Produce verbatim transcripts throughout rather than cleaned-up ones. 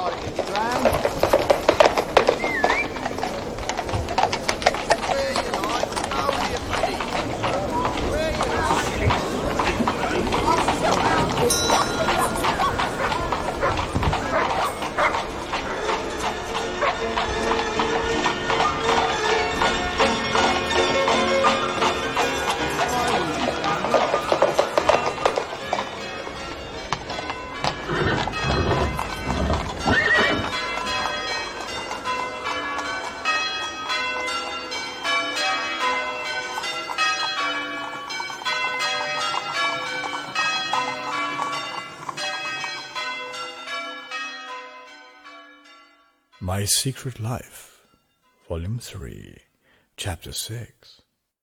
My Secret Life, Volume three, Chapter six.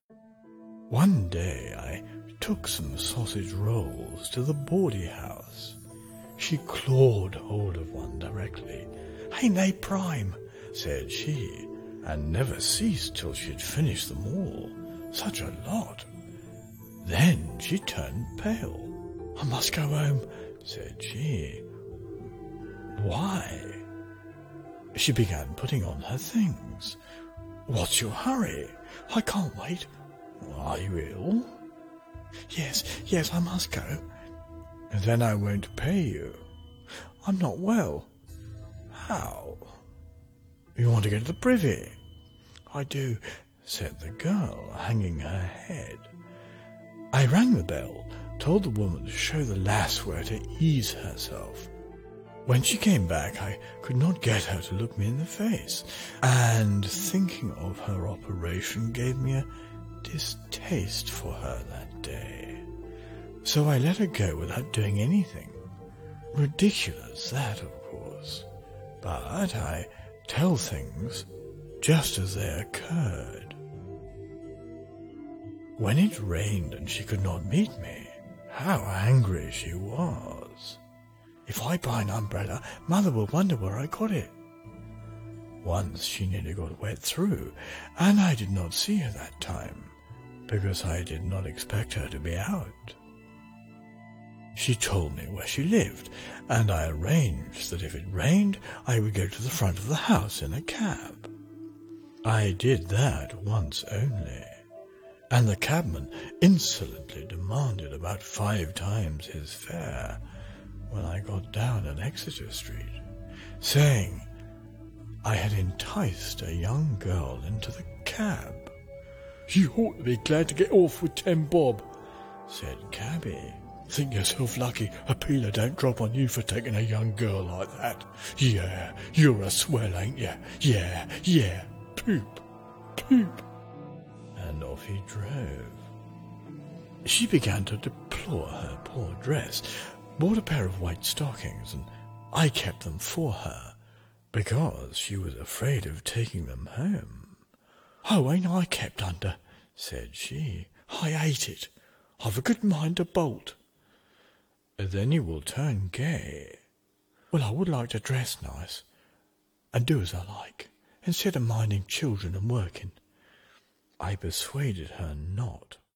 One day I took some sausage rolls to the bawdy house. She clawed hold of one directly. "Ain't they prime?" said she, and never ceased till she'd finished them all. Such a lot. Then she turned pale. "I must go home," said she. "Why?" She began putting on her things. "What's your hurry? I can't wait." "Are you ill?" Yes, yes, I must go." "Then I won't pay you." "I'm not well." "How?" "You want to go to the privy?" "I do," said the girl, hanging her head. I rang the bell, told the woman to show the lass where to ease herself. When she came back, I could not get her to look me in the face, and thinking of her operation gave me a distaste for her that day. So I let her go without doing anything. Ridiculous, that, of course. But I tell things just as they occurred. When it rained and she could not meet me, how angry she was. "If I buy an umbrella, Mother will wonder where I got it." Once she nearly got wet through, and I did not see her that time, because I did not expect her to be out. She told me where she lived, and I arranged that if it rained, I would go to the front of the house in a cab. I did that once only, and the cabman insolently demanded about five times his fare when I got down at Exeter Street, saying I had enticed a young girl into the cab. "You ought to be glad to get off with ten bob," said cabby. "Think yourself lucky a peeler don't drop on you for taking a young girl like that. Yeah, you're a swell, ain't you? Yeah, yeah, poop, poop." And off he drove. She began to deplore her poor dress, bought a pair of white stockings, and I kept them for her, because she was afraid of taking them home. "Oh, ain't I kept under?" said she. "I hate it. I've a good mind to bolt." "Then you will turn gay." "Well, I would like to dress nice, and do as I like, instead of minding children and working." I persuaded her not.